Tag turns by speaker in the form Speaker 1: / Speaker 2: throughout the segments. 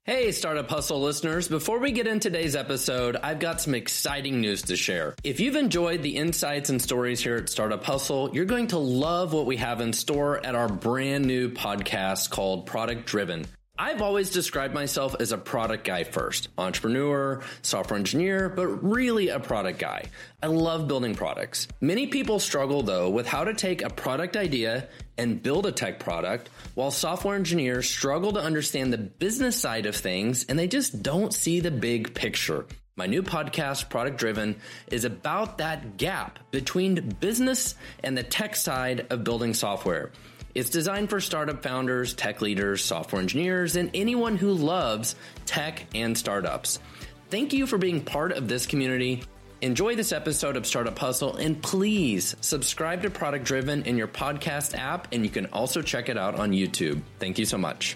Speaker 1: Hey, Startup Hustle listeners. Before we get into today's episode, I've got some exciting news to share. If you've enjoyed the insights and stories here at Startup Hustle, you're going to love what we have in store at our brand new podcast called Product Driven. I've always described myself as a product guy first, entrepreneur, software engineer, but really a product guy. I love building products. Many people struggle though with how to take a product idea and build a tech product, while software engineers struggle to understand the business side of things and they just don't see the big picture. My new podcast, Product Driven, is about that gap between business and the tech side of building software. It's designed for startup founders, tech leaders, software engineers, and anyone who loves tech and startups. Thank you for being part of this community. Enjoy this episode of Startup Hustle, and please subscribe to Product Driven in your podcast app, and you can also check it out on YouTube. Thank you so much.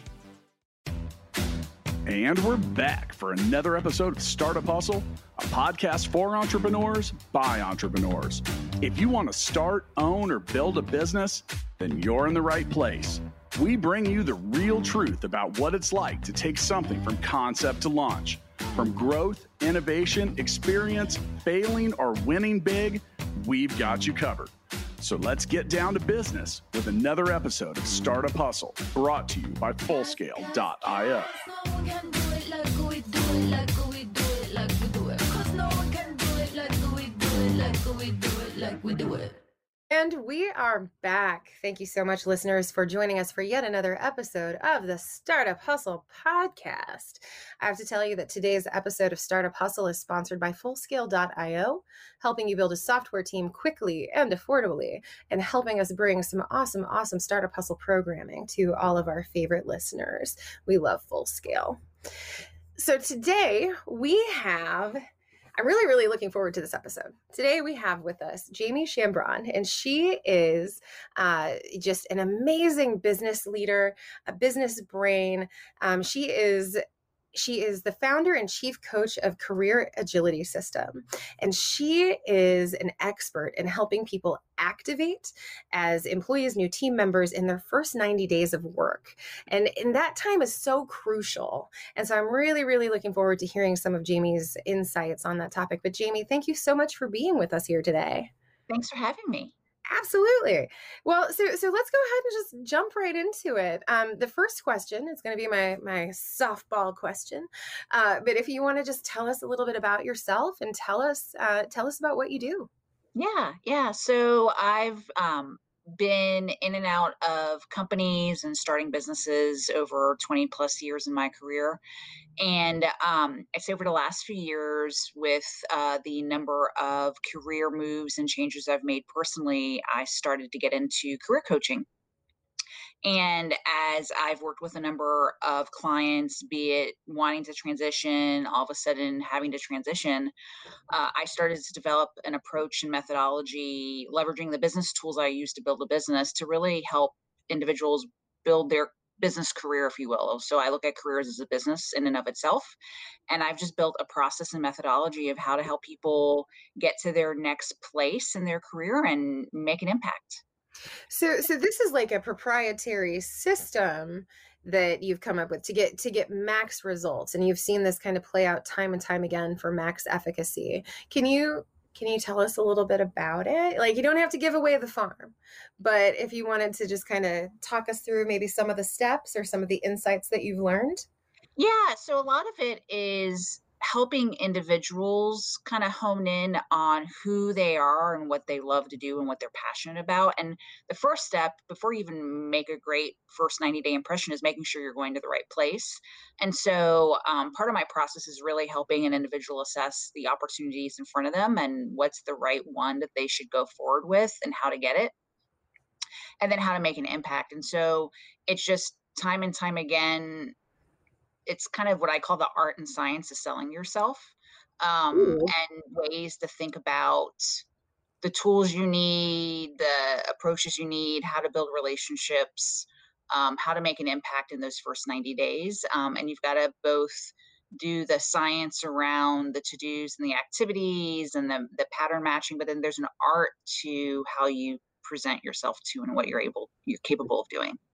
Speaker 2: And we're back for another episode of Startup Hustle, a podcast for entrepreneurs by entrepreneurs. If you want to start, own, or build a business, then you're in the right place. We bring you the real truth about what it's like to take something from concept to launch. From growth, innovation, experience, failing, or winning big, we've got you covered. So let's get down to business with another episode of Startup Hustle, brought to you by Fullscale.io.
Speaker 3: And we are back. Thank you so much, listeners, for joining us for yet another episode of the Startup Hustle podcast. I have to tell you that today's episode of Startup Hustle is sponsored by Fullscale.io, helping you build a software team quickly and affordably, and helping us bring some awesome Startup Hustle programming to all of our favorite listeners. We love Fullscale. So today I'm really looking forward to this episode. Today we have with us Jamie Chambron, and she is just an amazing business leader, a business brain. She is the founder and chief coach of Career Agility System, and she is an expert in helping people activate as employees, new team members in their first 90 days of work. And that time is so crucial. And so I'm really looking forward to hearing some of Jamie's insights on that topic. But Jamie, thank you so much for being with us here today.
Speaker 4: Thanks for having me.
Speaker 3: Absolutely. Well, so let's go ahead and just jump right into it. The first question is going to be my softball question. But if you want to just tell us a little bit about yourself and tell us about what you do.
Speaker 4: Yeah. So I've been in and out of companies and starting businesses over 20 plus years in my career. And I'd say over the last few years, with the number of career moves and changes I've made personally, I started to get into career coaching. And as I've worked with a number of clients, be it wanting to transition, all of a sudden having to transition, I started to develop an approach and methodology, leveraging the business tools I use to build a business to really help individuals build their business career, if you will. So I look at careers as a business in and of itself. And I've just built a process and methodology of how to help people get to their next place in their career and make an impact.
Speaker 3: So this is like a proprietary system that you've come up with to get max results, and you've seen this kind of play out time and time again for max efficacy. Can you tell us a little bit about it? Like, you don't have to give away the farm, but if you wanted to just kind of talk us through maybe some of the steps or some of the insights that you've learned.
Speaker 4: Yeah, so a lot of it is helping individuals kind of hone in on who they are and what they love to do and what they're passionate about. And the first step before you even make a great first 90-day impression is making sure you're going to the right place. And so part of my process is really helping an individual assess the opportunities in front of them and what's the right one that they should go forward with and how to get it, and then how to make an impact. And so it's just time and time again, it's kind of what I call the art and science of selling yourself, and ways to think about the tools you need, the approaches you need, how to build relationships, how to make an impact in those first 90 days. And you've got to both do the science around the to-dos and the activities and the pattern matching, but then there's an art to how you present yourself to and what you're capable of doing.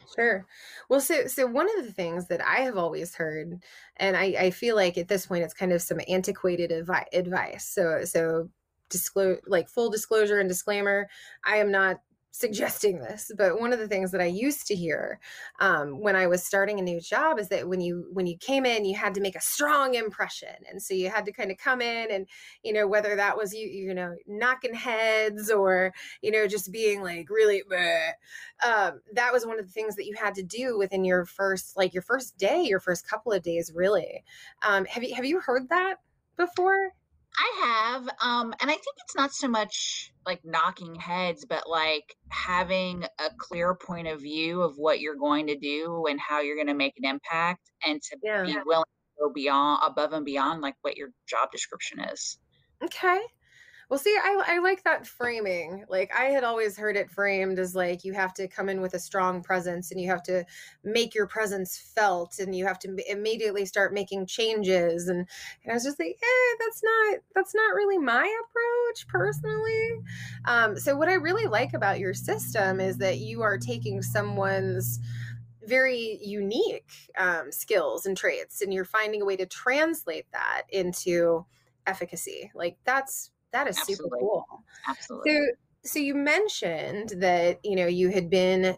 Speaker 3: Sure. Well, so one of the things that I have always heard, and I feel like at this point it's kind of some antiquated advice. So disclose, like, full disclosure and disclaimer, I am not suggesting this, but one of the things that I used to hear when I was starting a new job is that when you came in, you had to make a strong impression, and so you had to kind of come in and, whether that was knocking heads or just being like really bleh, that was one of the things that you had to do within your first day, your first couple of days, really. Have you heard that before?
Speaker 4: I have, and I think it's not so much like knocking heads, but like having a clear point of view of what you're going to do and how you're going to make an impact, and to
Speaker 3: Yeah.
Speaker 4: be willing to go beyond, above and beyond, like what your job description is.
Speaker 3: Okay. Well, see, I like that framing. Like, I had always heard it framed as like you have to come in with a strong presence and you have to make your presence felt and you have to immediately start making changes. And I was just like, that's not really my approach personally. So what I really like about your system is that you are taking someone's very unique skills and traits, and you're finding a way to translate that into efficacy. Like, that is
Speaker 4: Absolutely.
Speaker 3: super cool.
Speaker 4: Absolutely.
Speaker 3: So you mentioned that, you had been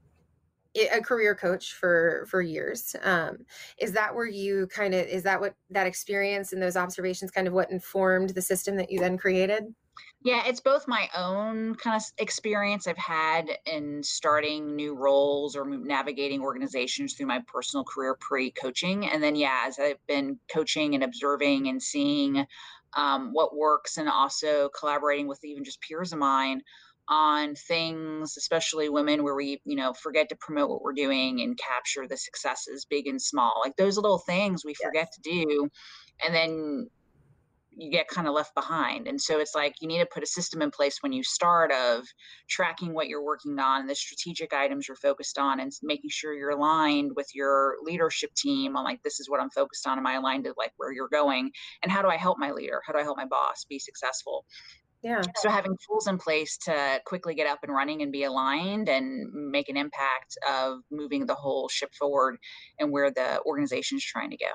Speaker 3: a career coach for years. Is that where you is that what that experience and those observations kind of what informed the system that you then created?
Speaker 4: Yeah, it's both my own kind of experience I've had in starting new roles or navigating organizations through my personal career pre-coaching. And then, yeah, as I've been coaching and observing and seeing what works, and also collaborating with even just peers of mine on things, especially women, where we, forget to promote what we're doing and capture the successes, big and small, like those little things we forget to do. And then you get kind of left behind. And so it's like you need to put a system in place when you start, of tracking what you're working on, the strategic items you're focused on, and making sure you're aligned with your leadership team on like, this is what I'm focused on. Am I aligned to like where you're going? And how do I help my leader? How do I help my boss be successful?
Speaker 3: Yeah.
Speaker 4: So having tools in place to quickly get up and running and be aligned and make an impact of moving the whole ship forward and where the organization is trying to go.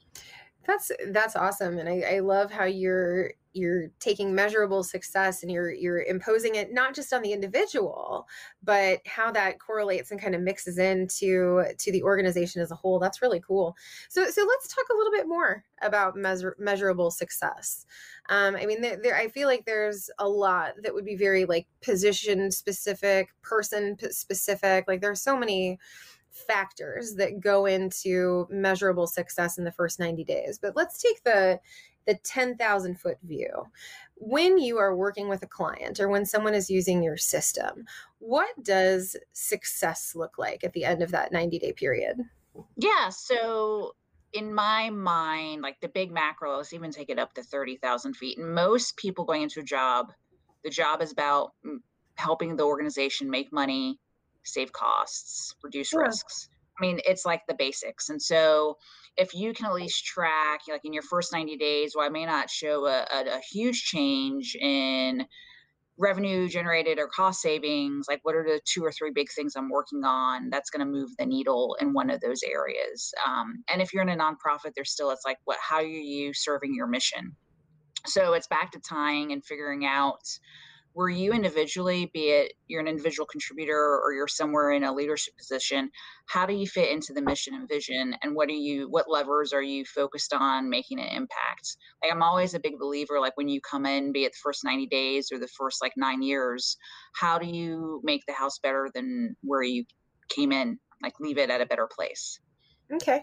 Speaker 3: That's awesome. And I love how you're taking measurable success and you're imposing it not just on the individual, but how that correlates and kind of mixes into the organization as a whole. That's really cool. So let's talk a little bit more about measurable success. I mean, I feel like there's a lot that would be very like position specific, person specific. Like, there's so many factors that go into measurable success in the first 90 days. But let's take the 10,000 foot view. When you are working with a client or when someone is using your system, what does success look like at the end of that 90-day period?
Speaker 4: Yeah. So in my mind, like the big macro, let's even take it up to 30,000 feet. And most people going into a job, the job is about helping the organization make money, save costs, reduce risks. I mean, it's like the basics. And so if you can at least track, like in your first 90 days, well, I may not show a huge change in revenue generated or cost savings, like what are the 2 or 3 big things I'm working on that's going to move the needle in one of those areas. And if you're in a nonprofit, there's still, it's like, how are you serving your mission? So it's back to tying and figuring out, where you individually, be it you're an individual contributor or you're somewhere in a leadership position, how do you fit into the mission and vision? And what levers are you focused on making an impact? Like, I'm always a big believer, like when you come in, be it the first 90 days or the first like 9 years, how do you make the house better than where you came in? Like, leave it at a better place.
Speaker 3: Okay.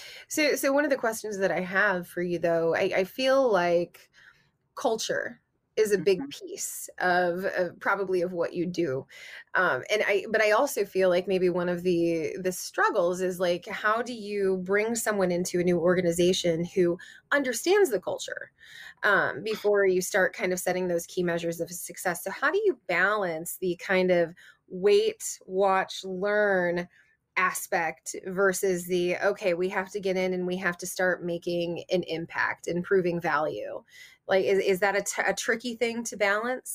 Speaker 3: So one of the questions that I have for you, though, I feel like culture is a big piece of probably of what you do. But I also feel like maybe one of the struggles is like, how do you bring someone into a new organization who understands the culture before you start kind of setting those key measures of success? So how do you balance the kind of wait, watch, learn aspect versus the, okay, we have to get in and we have to start making an impact and proving value? Like, is that a tricky thing to balance?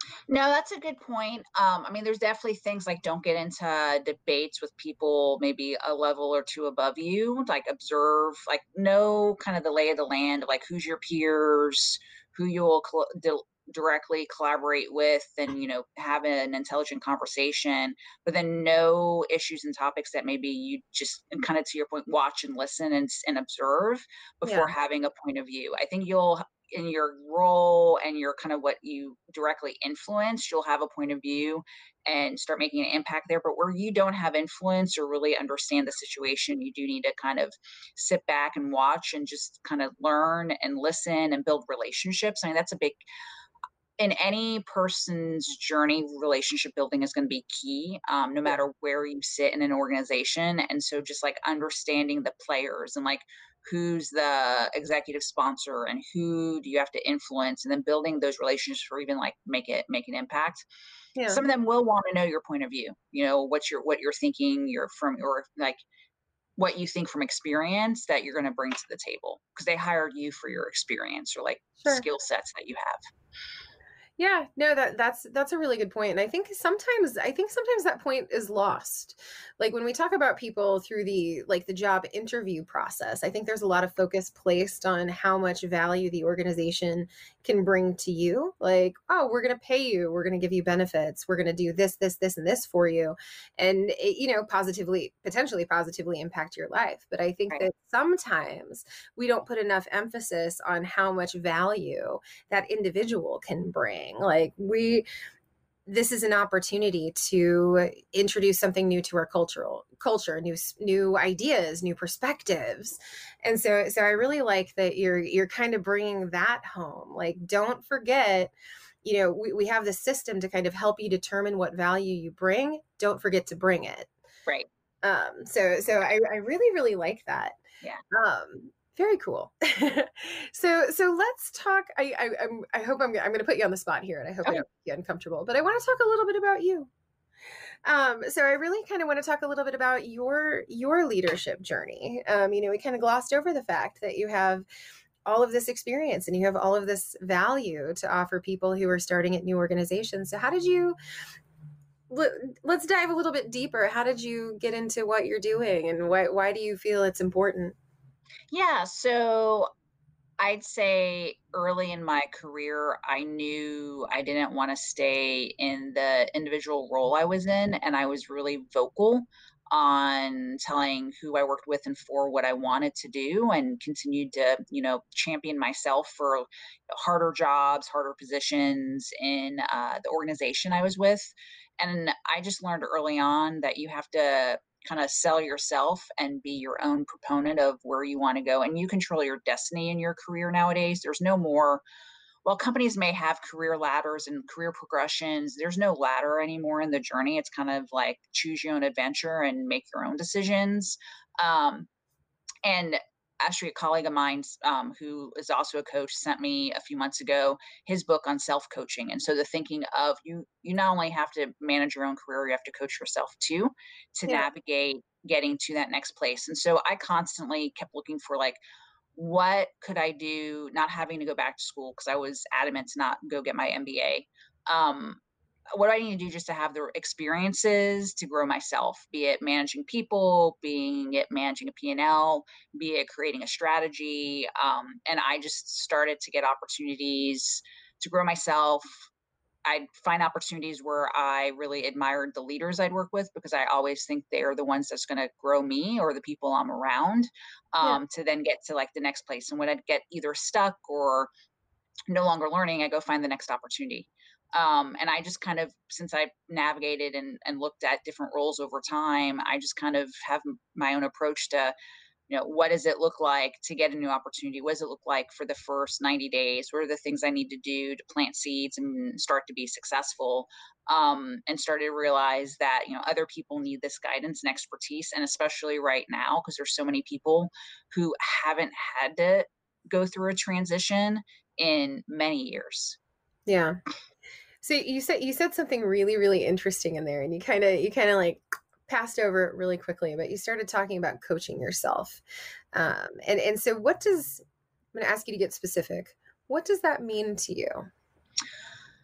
Speaker 4: No, that's a good point. I mean, there's definitely things like don't get into debates with people maybe a level or two above you. Like observe, like know kind of the lay of the land, of like who's your peers, who you'll directly collaborate with, and have an intelligent conversation. But then know issues and topics that maybe you just, and kind of to your point, watch and listen and observe before
Speaker 3: Yeah.
Speaker 4: having a point of view. I think you'll, in your role and your kind of what you directly influence, you'll have a point of view and start making an impact there. But where you don't have influence or really understand the situation, you do need to kind of sit back and watch and just kind of learn and listen and build relationships. I mean, that's a big, in any person's journey, relationship building is going to be key, no
Speaker 3: Yeah.
Speaker 4: matter where you sit in an organization. And so just like understanding the players and like who's the executive sponsor and who do you have to influence, and then building those relationships or even like make an impact.
Speaker 3: Yeah.
Speaker 4: Some of them will want to know your point of view, what you're thinking, you're from, or like what you think from experience that you're going to bring to the table, because they hired you for your experience or like
Speaker 3: Sure.
Speaker 4: skill sets that you have.
Speaker 3: Yeah, no, that's a really good point. And I think sometimes that point is lost. Like when we talk about people through the job interview process, I think there's a lot of focus placed on how much value the organization can bring to you. Like, oh, we're going to pay you, we're going to give you benefits, we're going to do this, this, this, and this for you. And it, potentially positively impact your life. But I think
Speaker 4: Right.
Speaker 3: that sometimes we don't put enough emphasis on how much value that individual can bring. This is an opportunity to introduce something new to our culture, new ideas, new perspectives. And so I really like that you're kind of bringing that home. Like, don't forget, we have this system to kind of help you determine what value you bring. Don't forget to bring it.
Speaker 4: Right.
Speaker 3: So I really, really like that.
Speaker 4: Yeah.
Speaker 3: Very cool. So let's talk. I hope I'm going to put you on the spot here, and I hope I
Speaker 4: Okay.
Speaker 3: don't make you uncomfortable. But I want to talk a little bit about you. So I really kind of want to talk a little bit about your leadership journey. We kind of glossed over the fact that you have all of this experience and you have all of this value to offer people who are starting at new organizations. So how did you? Let's dive a little bit deeper. How did you get into what you're doing, and why do you feel it's important?
Speaker 4: Yeah. So I'd say early in my career, I knew I didn't want to stay in the individual role I was in. And I was really vocal on telling who I worked with and for what I wanted to do, and continued to, champion myself for harder jobs, harder positions in the organization I was with. And I just learned early on that you have to kind of sell yourself and be your own proponent of where you want to go, and you control your destiny in your career nowadays. There's no more, while companies may have career ladders and career progressions, there's no ladder anymore in the journey. It's kind of like choose your own adventure and make your own decisions. And actually, a colleague of mine, who is also a coach, sent me a few months ago his book on self-coaching. And so the thinking of you not only have to manage your own career, you have to coach yourself too, to
Speaker 3: Yeah.
Speaker 4: navigate getting to that next place. And so I constantly kept looking for like, what could I do, not having to go back to school, because I was adamant to not go get my MBA. What do I need to do just to have the experiences to grow myself, be it managing people, being it managing a P&L, be it creating a strategy. And I just started to get opportunities to grow myself. I'd find opportunities where I really admired the leaders I'd work with, because I always think they're the ones that's going to grow me or the people I'm around,
Speaker 3: Yeah.
Speaker 4: to then get to like the next place. And when I'd get either stuck or no longer learning, I go find the next opportunity. And I just kind of, since I navigated and looked at different roles over time, I just kind of have my own approach to, what does it look like to get a new opportunity? What does it look like for the first 90 days? What are the things I need to do to plant seeds and start to be successful? And started to realize that, other people need this guidance and expertise. And especially right now, because there's so many people who haven't had to go through a transition in many years.
Speaker 3: Yeah. So you said something really, really interesting in there, and you kind of like passed over it really quickly, but you started talking about coaching yourself. And so I'm going to ask you to get specific. What does that mean to you?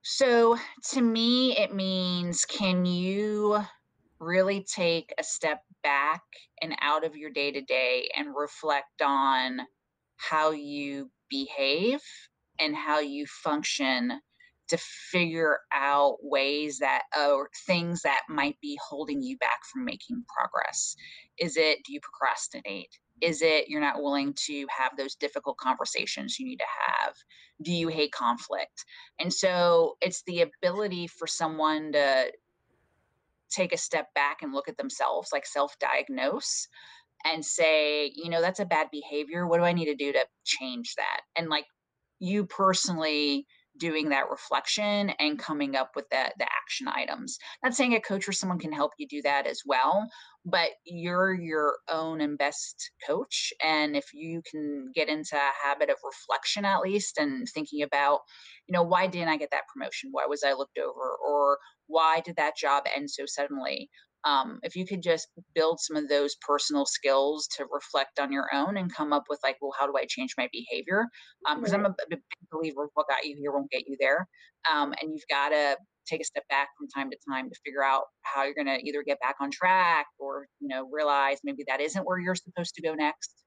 Speaker 4: So to me, it means, can you really take a step back and out of your day to day and reflect on how you behave and how you function to figure out ways that, or things that might be holding you back from making progress? Is it, do you procrastinate? Is it you're not willing to have those difficult conversations you need to have? Do you hate conflict? And so it's the ability for someone to take a step back and look at themselves, like self-diagnose and say, that's a bad behavior. What do I need to do to change that? And like you personally doing that reflection and coming up with the action items. Not saying a coach or someone can help you do that as well, but you're your own and best coach. And if you can get into a habit of reflection at least and thinking about, why didn't I get that promotion? Why was I looked over? Or why did that job end so suddenly? If you could just build some of those personal skills to reflect on your own and come up with like, well, how do I change my behavior? Because I'm
Speaker 3: Right.
Speaker 4: a big believer of what got you here won't get you there. And you've got to take a step back from time to time to figure out how you're going to either get back on track or, realize maybe that isn't where you're supposed to go next,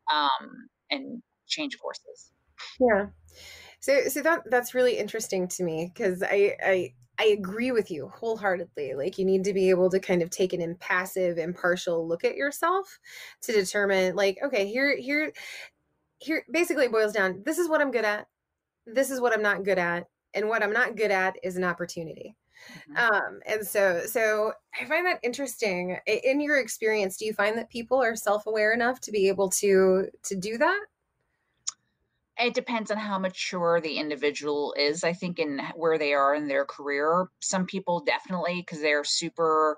Speaker 4: and change courses.
Speaker 3: Yeah. So that's really interesting to me because I agree with you wholeheartedly. Like you need to be able to kind of take an impassive, impartial look at yourself to determine like, okay, here basically boils down, this is what I'm good at. This is what I'm not good at. And what I'm not good at is an opportunity. And so I find that interesting. In your experience, do you find that people are self-aware enough to be able to do that?
Speaker 4: It depends on how mature the individual is, I think, in where they are in their career. Some people definitely, because they're super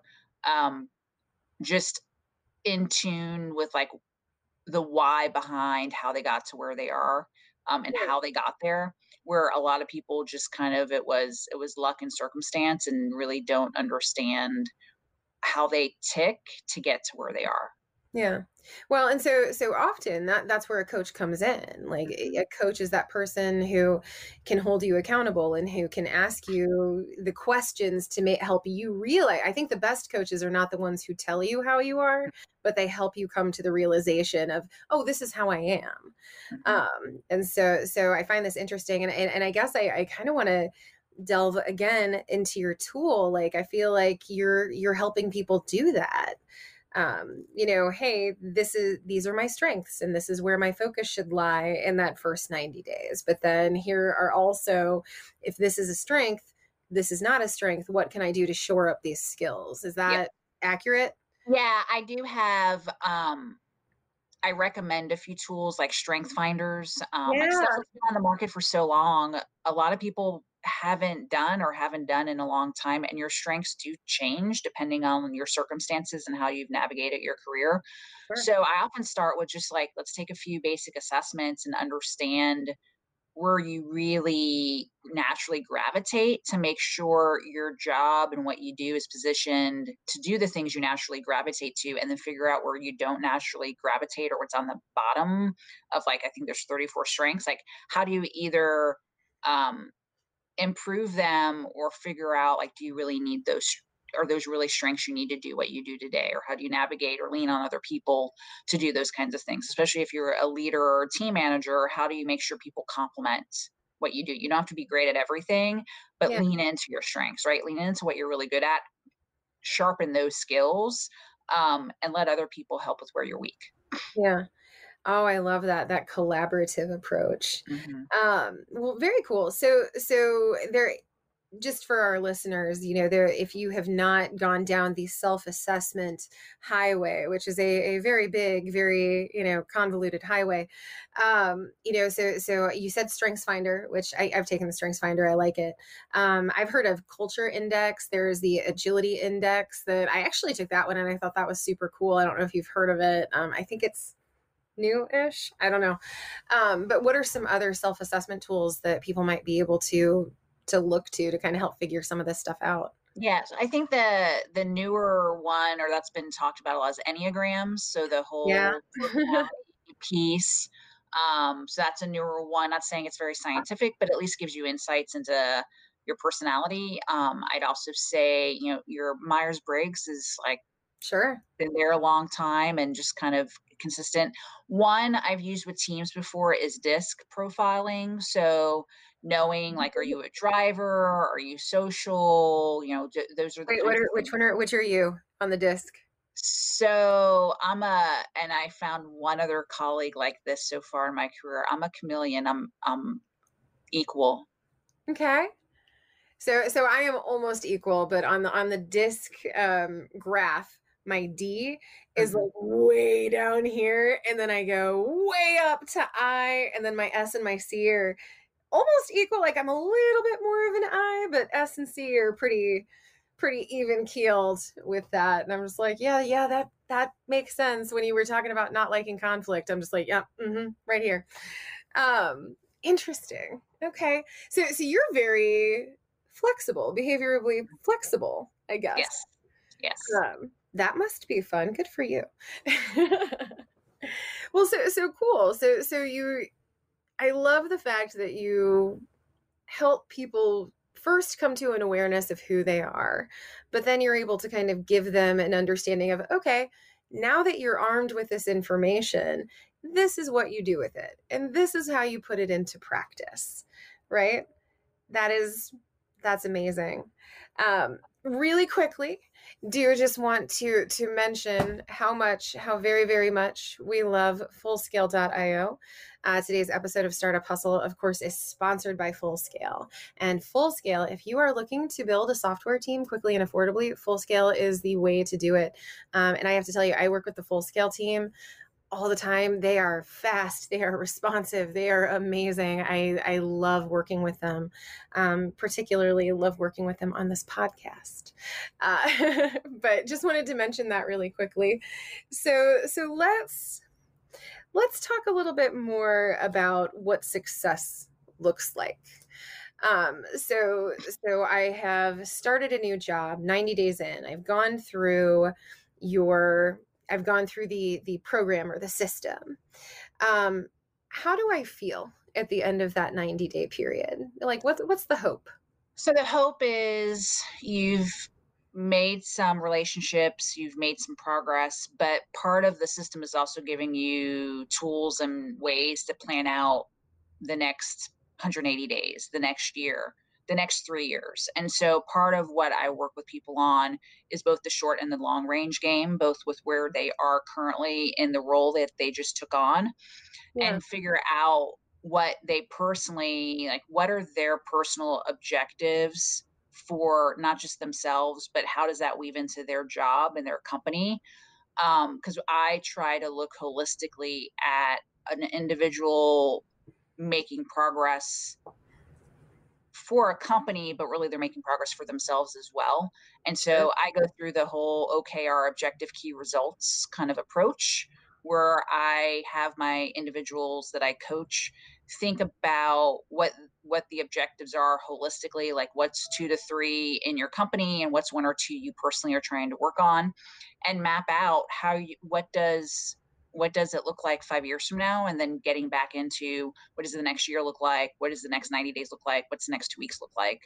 Speaker 4: just in tune with like the why behind how they got to where they are, and how they got there. Where a lot of people just kind of it was luck and circumstance and really don't understand how they tick to get to where they are.
Speaker 3: Yeah. Well, and so often that's where a coach comes in. Like
Speaker 4: Mhm.
Speaker 3: a coach is that person who can hold you accountable and who can ask you the questions to help you realize. I think the best coaches are not the ones who tell you how you are, but they help you come to the realization of, oh, this is how I am.
Speaker 4: Mhm.
Speaker 3: And so I find this interesting, and I guess I kind of want to delve again into your tool. Like I feel like you're helping people do that. Hey, these are my strengths and this is where my focus should lie in that first 90 days. But then here are also, if this is a strength, this is not a strength, what can I do to shore up these skills? Is
Speaker 4: Yep.
Speaker 3: that accurate?
Speaker 4: Yeah, I do have I recommend a few tools like Strength Finders. Stuff
Speaker 3: Yeah.
Speaker 4: that's been on the market for so long. A lot of people haven't done in a long time, and your strengths do change depending on your circumstances and how you've navigated your career.
Speaker 3: Sure.
Speaker 4: So I often start with just like, let's take a few basic assessments and understand where you really naturally gravitate to make sure your job and what you do is positioned to do the things you naturally gravitate to, and then figure out where you don't naturally gravitate or what's on the bottom of, like, I think there's 34 strengths. Like, how do you either um, improve them or figure out, like, do you really need those, are those really strengths you need to do what you do today, or how do you navigate or lean on other people to do those kinds of things, especially if you're a leader or a team manager. How do you make sure people complement what you do? You don't have to be great at everything, but
Speaker 3: Yeah.
Speaker 4: lean into your strengths, right? Lean into what you're really good at, sharpen those skills, and let other people help with where you're weak.
Speaker 3: Yeah. Oh, I love that collaborative approach.
Speaker 4: Hmm.
Speaker 3: Well, very cool. So there, just for our listeners, there, if you have not gone down the self-assessment highway, which is a very big, very, convoluted highway, so you said Strengths Finder, which I've taken the Strengths Finder. I like it. I've heard of Culture Index. There's the Agility Index that I actually took that one and I thought that was super cool. I don't know if you've heard of it. I think it's new-ish. I don't know. But what are some other self-assessment tools that people might be able to look to kind of help figure some of this stuff out?
Speaker 4: Yes, I think the newer one, or that's been talked about a lot, is Enneagrams. So the
Speaker 3: Yeah.
Speaker 4: whole personality piece. So that's a newer one. Not saying it's very scientific, but at least gives you insights into your personality. I'd also say, your Myers-Briggs is like
Speaker 3: Sure.
Speaker 4: been there a long time and just kind of consistent. One I've used with teams before is DISC profiling. So knowing, like, are you a driver? Are you social? Those are the
Speaker 3: Wait,
Speaker 4: kinds of things.
Speaker 3: which are you on the disc?
Speaker 4: So and I found one other colleague like this so far in my career. I'm a chameleon. I'm equal.
Speaker 3: Okay. So I am almost equal, but on the disc graph, my D is
Speaker 4: Mhm.
Speaker 3: like way down here, and then I go way up to I, and then my S and my C are almost equal. Like I'm a little bit more of an I, but S and C are pretty even keeled with that. And I'm just like, yeah, that makes sense when you were talking about not liking conflict. I'm just like, yeah, right here. Interesting. Okay. So you're very flexible, behaviorally flexible, I guess.
Speaker 4: Yes. Yes.
Speaker 3: That must be fun. Good for you. Well, so cool. So I love the fact that you help people first come to an awareness of who they are, but then you're able to kind of give them an understanding of, okay, now that you're armed with this information, this is what you do with it, and this is how you put it into practice, right? That's amazing. Really quickly, do you just want to mention how very, very much we love Fullscale.io? Today's episode of Startup Hustle, of course, is sponsored by Fullscale. And Fullscale, if you are looking to build a software team quickly and affordably, Fullscale is the way to do it. And I have to tell you, I work with the Fullscale team all the time. They are fast, they are responsive, they are amazing. I love working with them. Particularly love working with them on this podcast. But just wanted to mention that really quickly. So let's talk a little bit more about what success looks like. So I have started a new job 90 days in. I've gone through the program or the system. How do I feel at the end of that 90-day period? Like, what's the hope?
Speaker 4: So the hope is you've made some relationships, you've made some progress, but part of the system is also giving you tools and ways to plan out the next 180 days, the next year, the next 3 years. And so part of what I work with people on is both the short and the long range game, both with where they are currently in the role that they just took on, and figure out what they personally, like, what are their personal objectives for not just themselves, but how does that weave into their job and their company? Because I try to look holistically at an individual making progress for a company, but really they're making progress for themselves as well. And so I go through the whole OKR, objective key results kind of approach, where I have my individuals that I coach think about what the objectives are holistically, like what's 2 to 3 in your company and what's 1 or 2 you personally are trying to work on, and map out what does it look like 5 years from now, and then getting back into what does the next year look like, what does the next 90 days look like, what's the next 2 weeks look like,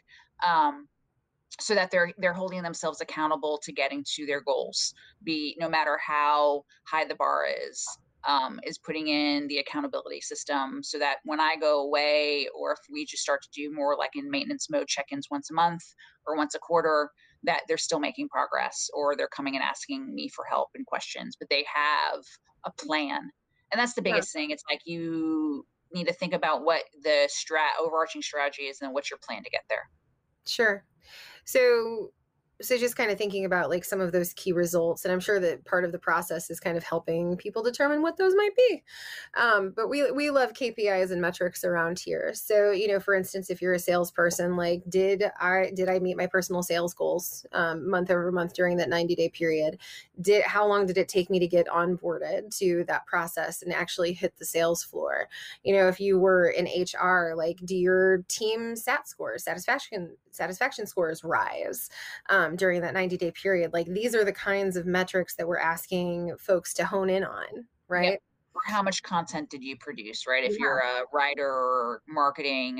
Speaker 4: so that they're holding themselves accountable to getting to their goals, no matter how high the bar is putting in the accountability system, so that when I go away, or if we just start to do more like in maintenance mode check-ins once a month or once a quarter, that they're still making progress, or they're coming and asking me for help and questions, but they have a plan. And that's the biggest thing. It's like you need to think about what the overarching strategy is and what's your plan to get there.
Speaker 3: Sure. So just kind of thinking about like some of those key results, and I'm sure that part of the process is kind of helping people determine what those might be. But we love KPIs and metrics around here. So, for instance, if you're a salesperson, like did I meet my personal sales goals month over month during that 90-day period? How long did it take me to get onboarded to that process and actually hit the sales floor? If you were in HR, like do your team satisfaction scores rise during that 90-day period? Like these are the kinds of metrics that we're asking folks to hone in on, right?
Speaker 4: Yep. Or how much content did you produce, right? If you're a writer or marketing,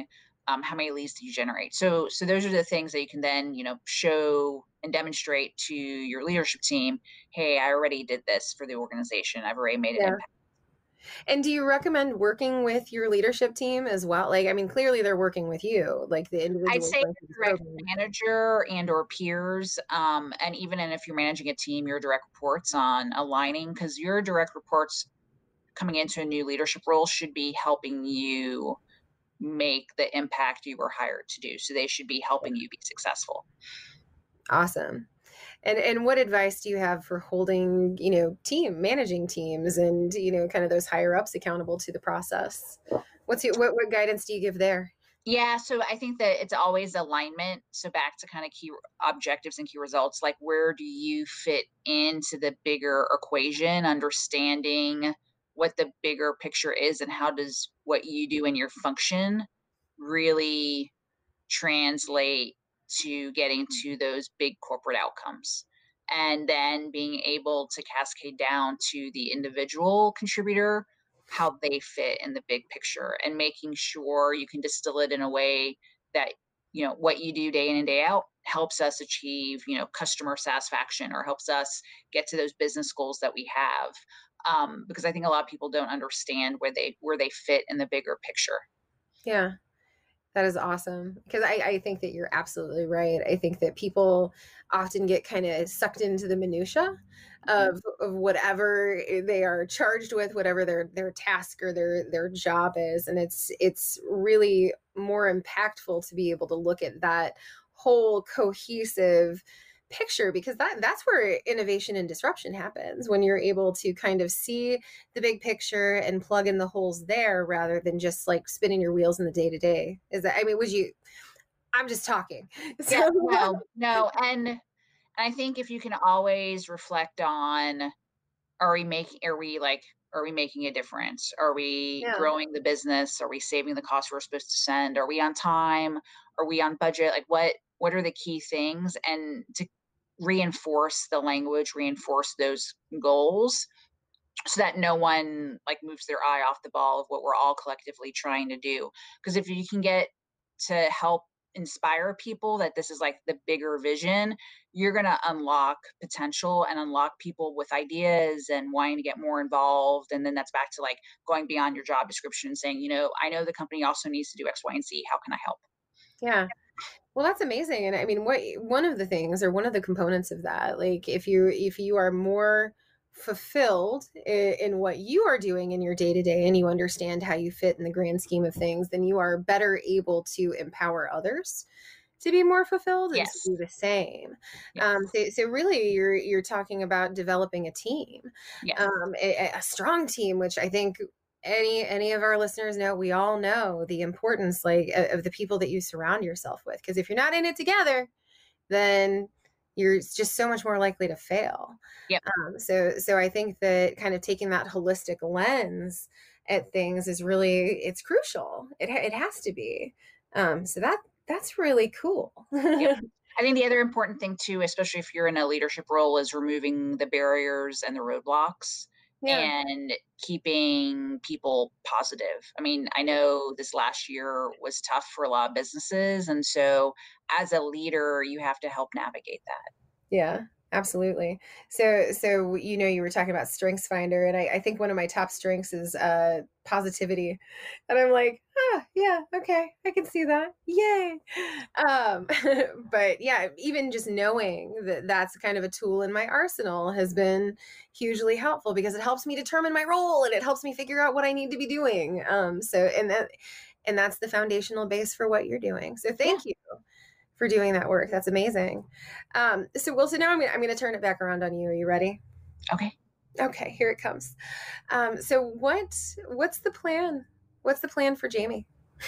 Speaker 4: how many leads do you generate? So those are the things that you can then, show and demonstrate to your leadership team. Hey, I already did this for the organization. I've already made an
Speaker 3: Yeah.
Speaker 4: impact.
Speaker 3: And do you recommend working with your leadership team as well? Like, I mean, clearly they're working with you, like the
Speaker 4: I'd
Speaker 3: individuals
Speaker 4: say
Speaker 3: going through the
Speaker 4: direct
Speaker 3: program.
Speaker 4: manager and or peers, and even if you're managing a team, your direct reports on aligning, because your direct reports coming into a new leadership role should be helping you make the impact you were hired to do. So they should be helping you be successful.
Speaker 3: Awesome. And what advice do you have for holding, managing teams and, kind of those higher ups accountable to the process? What guidance do you give there?
Speaker 4: Yeah, so I think that it's always alignment. So back to kind of key objectives and key results, like where do you fit into the bigger equation, understanding what the bigger picture is and how does what you do in your function really translate to getting to those big corporate outcomes. And then being able to cascade down to the individual contributor, how they fit in the big picture, and making sure you can distill it in a way that, what you do day in and day out helps us achieve, customer satisfaction or helps us get to those business goals that we have. Because I think a lot of people don't understand where they fit in the bigger picture.
Speaker 3: Yeah. That is awesome, because I think that you're absolutely right. I think that people often get kind of sucked into the minutia of whatever they are charged with, whatever their task or their job is, and it's really more impactful to be able to look at that whole cohesive picture, because that's where innovation and disruption happens, when you're able to kind of see the big picture and plug in the holes there rather than just like spinning your wheels in the day to day. Is that, I mean, I'm just talking. So,
Speaker 4: Yeah, no. And I think if you can always reflect on, are we making a difference? Are we
Speaker 3: yeah,
Speaker 4: growing the business? Are we saving the cost we're supposed to send? Are we on time? Are we on budget? Like what are the key things? And to reinforce the language, reinforce those goals so that no one like moves their eye off the ball of what we're all collectively trying to do. Because if you can get to help inspire people that this is like the bigger vision, you're going to unlock potential and unlock people with ideas and wanting to get more involved. And then that's back to like going beyond your job description and saying, I know the company also needs to do X, Y, and Z. How can I help?
Speaker 3: yeah. Well, that's amazing. And I mean, one of the things, or one of the components of that, like if you are more fulfilled in what you are doing in your day to day, and you understand how you fit in the grand scheme of things, then you are better able to empower others to be more fulfilled and
Speaker 4: Yes.
Speaker 3: to do the same.
Speaker 4: Yes.
Speaker 3: So really, you're talking about developing a team,
Speaker 4: Yes.
Speaker 3: a strong team, which I think any of our listeners know. We all know the importance, like, of the people that you surround yourself with, because if you're not in it together, then you're just so much more likely to fail.
Speaker 4: Yep.
Speaker 3: So I think that kind of taking that holistic lens at things is it's crucial. It has to be. So that's really cool.
Speaker 4: Yep. I think the other important thing too, especially if you're in a leadership role, is removing the barriers and the roadblocks
Speaker 3: Yeah.
Speaker 4: and keeping people positive. I mean, I know this last year was tough for a lot of businesses. And so as a leader, you have to help navigate that.
Speaker 3: Yeah, absolutely. So you were talking about Strengths Finder, and I think one of my top strengths is positivity, and I'm like, yeah, okay, I can see that, yay. But yeah, even just knowing that that's kind of a tool in my arsenal has been hugely helpful, because it helps me determine my role and it helps me figure out what I need to be doing. And that's the foundational base for what you're doing. So thank you for doing that work. That's amazing. So now I'm going to turn it back around on you. Are you ready? Okay, here it comes. So what's the plan? What's the plan for Jamie?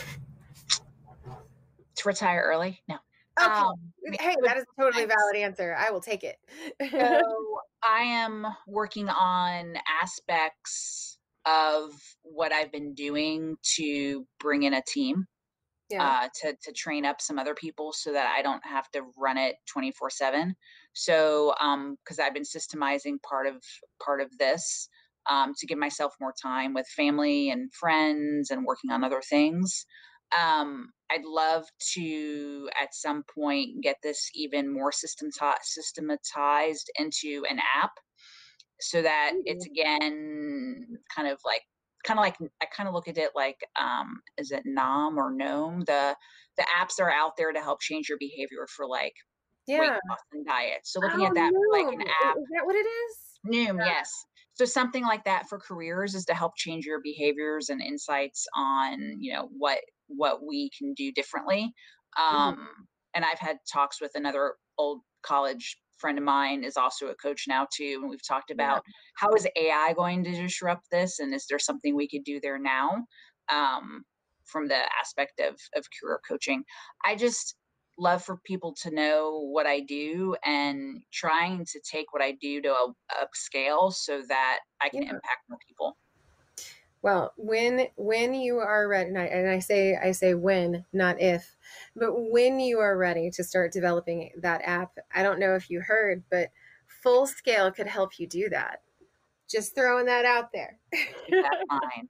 Speaker 4: To retire early? No.
Speaker 3: Okay. Hey, that is a totally valid answer. I will take it.
Speaker 4: So I am working on aspects of what I've been doing to bring in a team.
Speaker 3: Yeah.
Speaker 4: To train up some other people so that I don't have to run it 24/7. So, because I've been systemizing part of this, to give myself more time with family and friends and working on other things. I'd love to at some point get this even more systematized into an app so that it's
Speaker 3: Ooh.
Speaker 4: again kind of like I kind of look at it like is it Nom or Gnome? The apps are out there to help change your behavior for like weight
Speaker 3: Yeah.
Speaker 4: loss and diet. So looking
Speaker 3: Oh,
Speaker 4: at that for like
Speaker 3: no.
Speaker 4: an app,
Speaker 3: Is that what it is?
Speaker 4: Noom, yes. So something like that for careers is to help change your behaviors and insights on, what we can do differently.
Speaker 3: Mhm.
Speaker 4: Um, and I've had talks with another old college friend of mine is also a coach now too, and we've talked
Speaker 3: Yeah.
Speaker 4: about how is AI going to disrupt this, and is there something we could do there now, um, from the aspect of career coaching. I just love for people to know what I do and trying to take what I do to a scale so that I can
Speaker 3: Yeah.
Speaker 4: impact more people.
Speaker 3: Well, when you are ready, and I say when, not if, but when you are ready to start developing that app, I don't know if you heard, but Full Scale could help you do that. Just throwing that out there.
Speaker 4: Keep that in mind.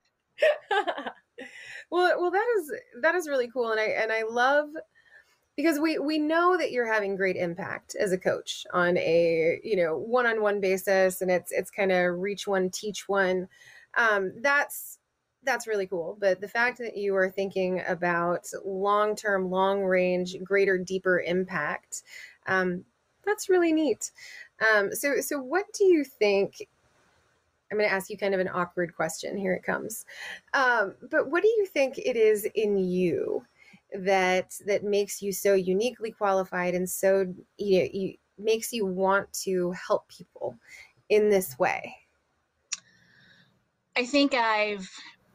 Speaker 3: Well, that is really cool, and I love because we know that you're having great impact as a coach on a one-on-one basis, and it's kind of reach one, teach one. That's really cool, but the fact that you are thinking about long-term, long-range, greater, deeper impact, that's really neat. So what do you think? I'm going to ask you kind of an awkward question. Here it comes. But what do you think it is in you that makes you so uniquely qualified and so makes you want to help people in this way?
Speaker 4: I think I've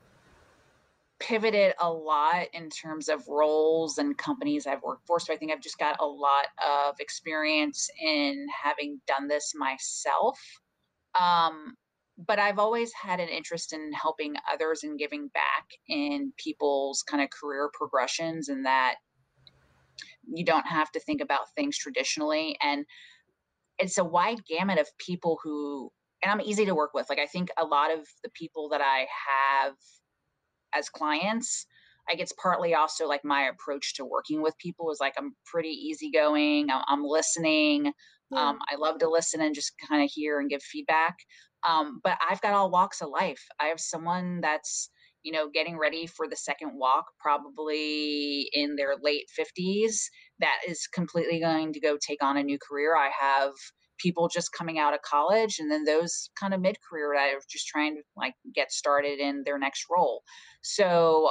Speaker 4: pivoted a lot in terms of roles and companies I've worked for. So I think I've just got a lot of experience in having done this myself. Um, but I've always had an interest in helping others and giving back in people's kind of career progressions, and that you don't have to think about things traditionally. And it's a wide gamut of people and I'm easy to work with. Like, I think a lot of the people that I have as clients, I guess partly also like my approach to working with people is like I'm pretty easygoing. I'm listening.
Speaker 3: Yeah.
Speaker 4: I love to listen and just kind of hear and give feedback. But I've got all walks of life. I have someone that's getting ready for the second walk, probably in their late 50s, that is completely going to go take on a new career. I have people just coming out of college, and then those kind of mid-career that are just trying to like get started in their next role. So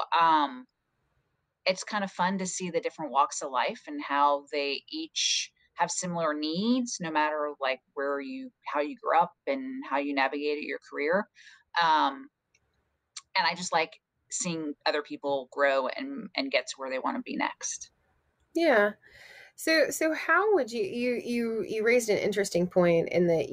Speaker 4: it's kind of fun to see the different walks of life and how they each have similar needs, no matter like how you grew up and how you navigated your career. um, and I just like seeing other people grow and get to where they want to be next.
Speaker 3: Yeah. So how would you raised an interesting point in that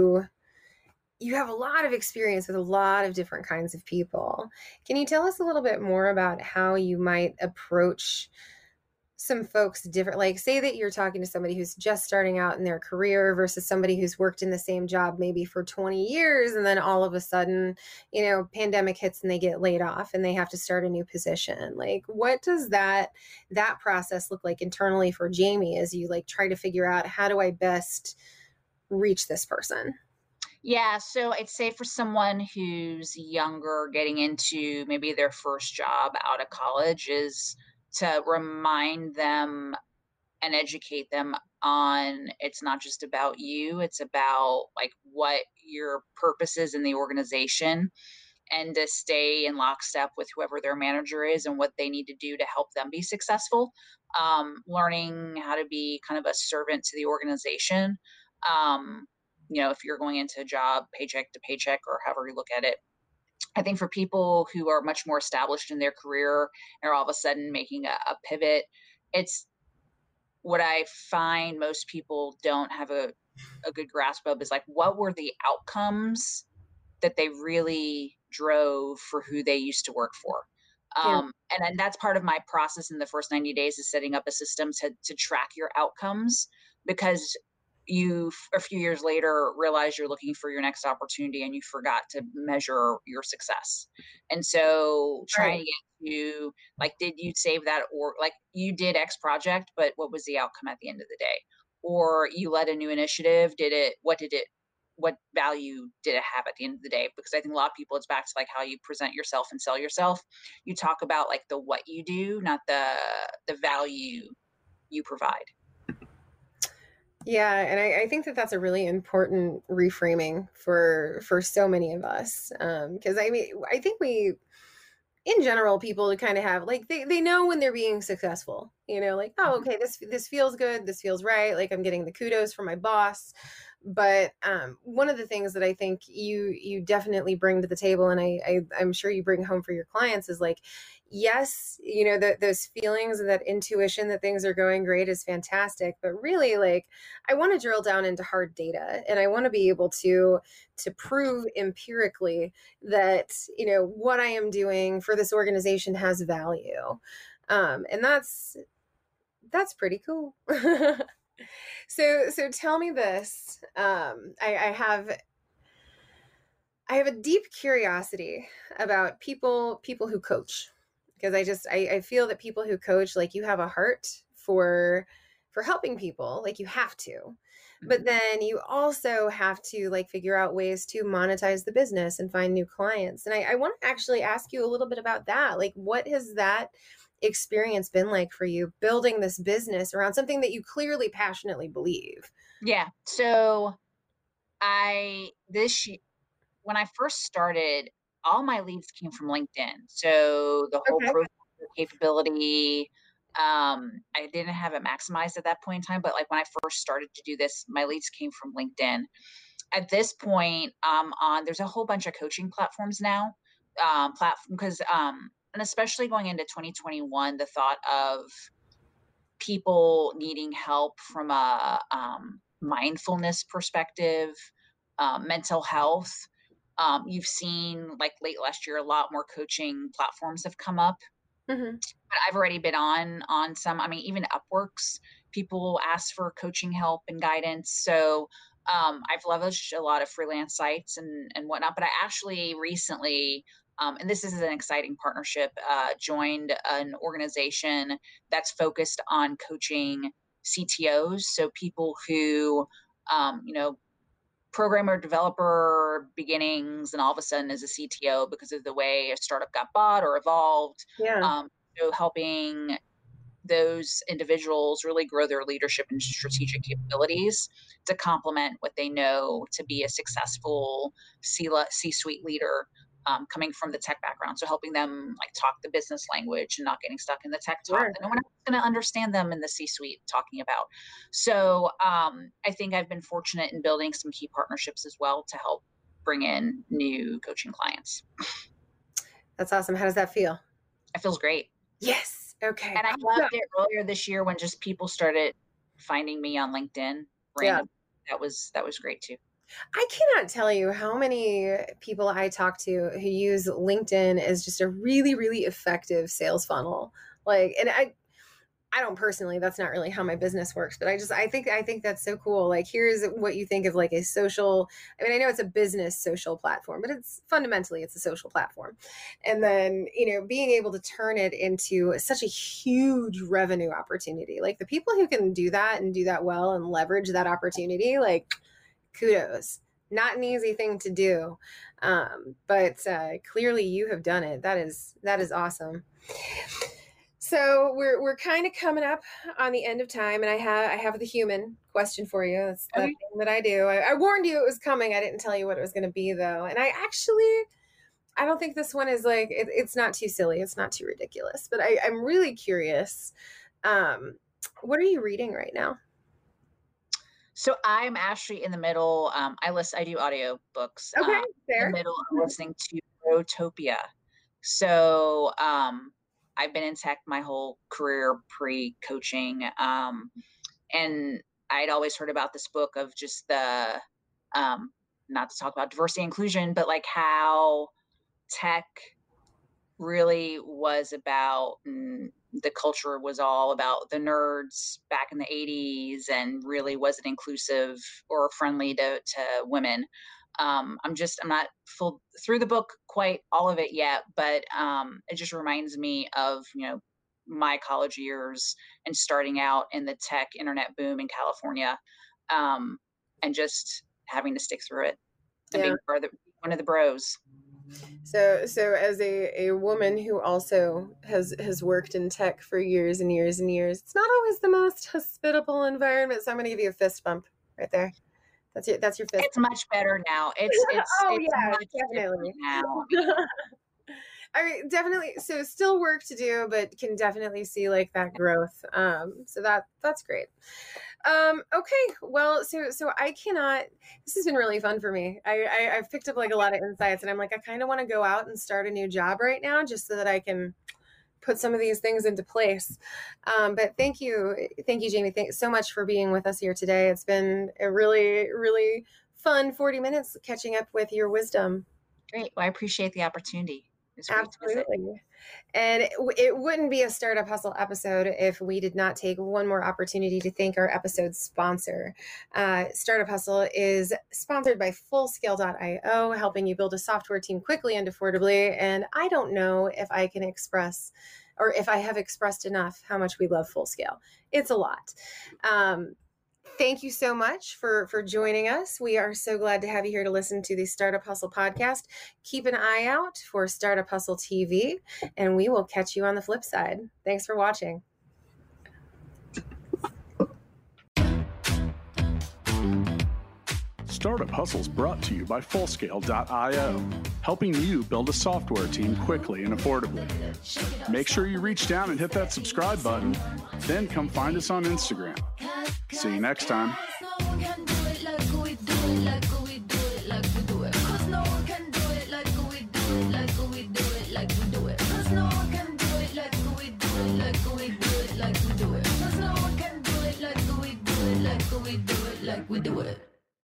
Speaker 3: you have a lot of experience with a lot of different kinds of people. Can you tell us a little bit more about how you might approach some folks different? Like, say that you're talking to somebody who's just starting out in their career versus somebody who's worked in the same job maybe for 20 years, and then all of a sudden, pandemic hits and they get laid off and they have to start a new position. Like, what does that process look like internally for Jamie as you like try to figure out how do I best reach this person?
Speaker 4: Yeah, so I'd say for someone who's younger, getting into maybe their first job out of college, is to remind them and educate them on it's not just about you, it's about like what your purpose is in the organization, and to stay in lockstep with whoever their manager is and what they need to do to help them be successful. Learning how to be kind of a servant to the organization. Um, if you're going into a job paycheck to paycheck or however you look at it. I think for people who are much more established in their career and are all of a sudden making a pivot, it's what I find most people don't have a good grasp of is like, what were the outcomes that they really drove for who they used to work for?
Speaker 3: Yeah.
Speaker 4: And then that's part of my process in the first 90 days is setting up a system to track your outcomes, because a few years later realize you're looking for your next opportunity and you forgot to measure your success. And so trying
Speaker 3: Right.
Speaker 4: to get to like, did you save that, or like you did X project, but what was the outcome at the end of the day? Or you led a new initiative, what value did it have at the end of the day? Because I think a lot of people, it's back to like how you present yourself and sell yourself. You talk about like the what you do, not the value you provide.
Speaker 3: Yeah, and I think that that's a really important reframing for so many of us. Because I mean, I think we, in general, people kind of have like they know when they're being successful. Like, oh, okay, this feels good, this feels right. Like I'm getting the kudos from my boss. But one of the things that I think you definitely bring to the table, and I'm sure you bring home for your clients, is like, yes, those feelings and that intuition that things are going great is fantastic, but really, like, I want to drill down into hard data, and I want to be able to prove empirically that what I am doing for this organization has value, and that's pretty cool. So tell me this. I have a deep curiosity about people who coach, because I feel that people who coach, like, you have a heart for helping people, like you have to, but then you also have to like figure out ways to monetize the business and find new clients. And I want to actually ask you a little bit about that. Like, what has that experience been like for you, building this business around something that you clearly passionately believe?
Speaker 4: Yeah. So when I first started, all my leads came from LinkedIn. So the whole
Speaker 3: Okay.
Speaker 4: profile capability, I didn't have it maximized at that point in time. But like when I first started to do this, my leads came from LinkedIn. At this point, there's a whole bunch of coaching platforms now, and especially going into 2021, the thought of people needing help from a mindfulness perspective, mental health. You've seen like late last year, a lot more coaching platforms have come up.
Speaker 3: Mm-hmm.
Speaker 4: But I've already been on some. I mean, even Upworks, people ask for coaching help and guidance. So I've leveraged a lot of freelance sites and whatnot. But I actually recently, and this is an exciting partnership, joined an organization that's focused on coaching CTOs. So people who, programmer developer beginnings, and all of a sudden is a CTO because of the way a startup got bought or evolved.
Speaker 3: Yeah.
Speaker 4: So helping those individuals really grow their leadership and strategic capabilities to complement what they know to be a successful C-suite leader, coming from the tech background. So helping them like talk the business language and not getting stuck in the tech talk
Speaker 3: Sure.
Speaker 4: that no one else is going to understand them in the C-suite talking about. So I think I've been fortunate in building some key partnerships as well to help bring in new coaching clients.
Speaker 3: That's awesome. How does that feel?
Speaker 4: It feels great.
Speaker 3: Yes. Okay.
Speaker 4: And I loved it earlier this year when just people started finding me on LinkedIn random. That was great too.
Speaker 3: I cannot tell you how many people I talk to who use LinkedIn as just a really, really effective sales funnel. Like, and I don't personally, that's not really how my business works, but I think that's so cool. Like, here's what you think of like a social, I mean, I know it's a business social platform, but it's fundamentally, it's a social platform. And then, being able to turn it into such a huge revenue opportunity, like the people who can do that and do that well and leverage that opportunity, like, kudos. Not an easy thing to do. But clearly you have done it. That is awesome. So we're kind of coming up on the end of time, and I have the human question for you. That's the thing that I do. I warned you it was coming. I didn't tell you what it was going to be though. And I don't think this one is like it's not too silly. It's not too ridiculous. But I'm really curious. What are you reading right now?
Speaker 4: So I'm actually in the middle. I do audio books.
Speaker 3: Okay,
Speaker 4: fair. In the middle of listening to Growtopia. So I've been in tech my whole career pre-coaching, and I'd always heard about this book of just the not to talk about diversity and inclusion, but like how tech really was about the culture was all about the nerds back in the 80s and really wasn't inclusive or friendly to women. I'm not full through the book, quite all of it yet, but it just reminds me of, my college years and starting out in the tech internet boom in California, and just having to stick through it and being one of the bros.
Speaker 3: So as a woman who also has worked in tech for years and years and years, it's not always the most hospitable environment. So I'm going to give you a fist bump right there. That's your fist.
Speaker 4: It's much better now. It's much
Speaker 3: definitely
Speaker 4: now.
Speaker 3: I mean, definitely. So still work to do, but can definitely see like that growth. So that's great. Okay. Well, so I cannot, this has been really fun for me. I've picked up like a lot of insights, and I'm like, I kind of want to go out and start a new job right now just so that I can put some of these things into place. But thank you, Jamie. Thanks so much for being with us here today. It's been a really, really fun 40 minutes catching up with your wisdom.
Speaker 4: Great. Well, I appreciate the opportunity.
Speaker 3: Absolutely. And it wouldn't be a Startup Hustle episode if we did not take one more opportunity to thank our episode sponsor. Startup Hustle is sponsored by Fullscale.io, helping you build a software team quickly and affordably. And I don't know if I can express, or if I have expressed enough, how much we love Fullscale. It's a lot. Thank you so much for joining us. We are so glad to have you here to listen to the Startup Hustle podcast. Keep an eye out for Startup Hustle TV, and we will catch you on the flip side. Thanks for watching.
Speaker 2: Startup Hustle is brought to you by Fullscale.io, helping you build a software team quickly and affordably. Make sure you reach down and hit that subscribe button, then come find us on Instagram. See you next time.